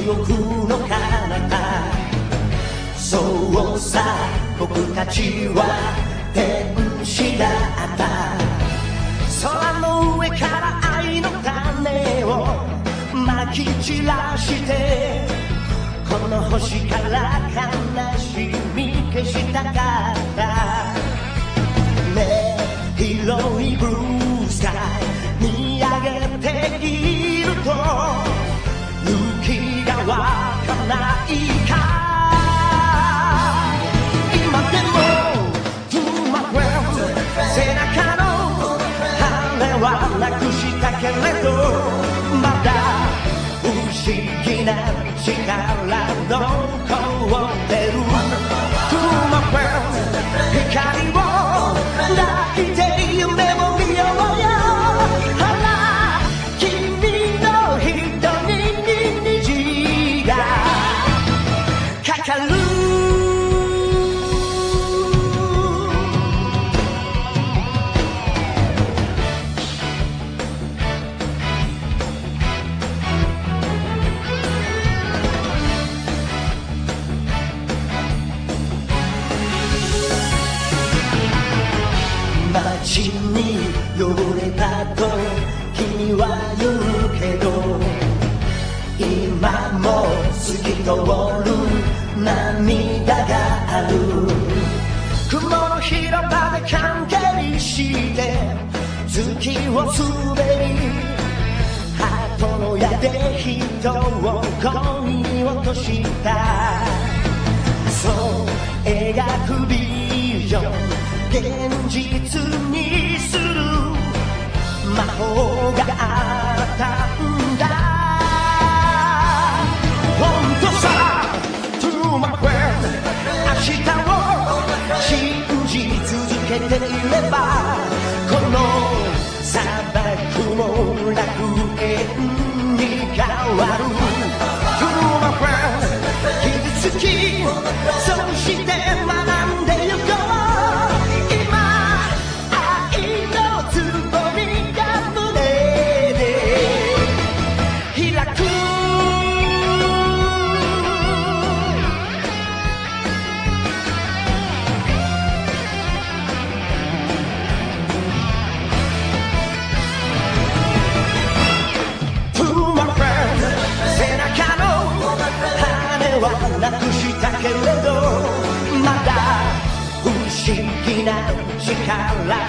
憶の彼方。そうさ、僕たちは天使だった。空の上から愛の種をまき散らして、この星から悲しみ消したかった。ねえ広いブルースカイ見上げていると雪が湧かないか。今でも To my friend 背中の羽はなくしたけれど、まだ不思議な力残ってる。 To my friend 光を抱いて夢を見ようよ。ほら君の瞳に虹がかかる。街に汚れたと君は言うけど、今も透き通る涙がある。雲の広場で関係して月を滑り、ハートの矢で人を恋に落とした。そう描くビジョン現実にする魔法があったんだ。本当さ To my friend 明日を信じ続けていれば、この砂漠も楽園に変わる。 To my friend 傷つきそして学んでゆこう。なくしたけれど、まだ不思議な力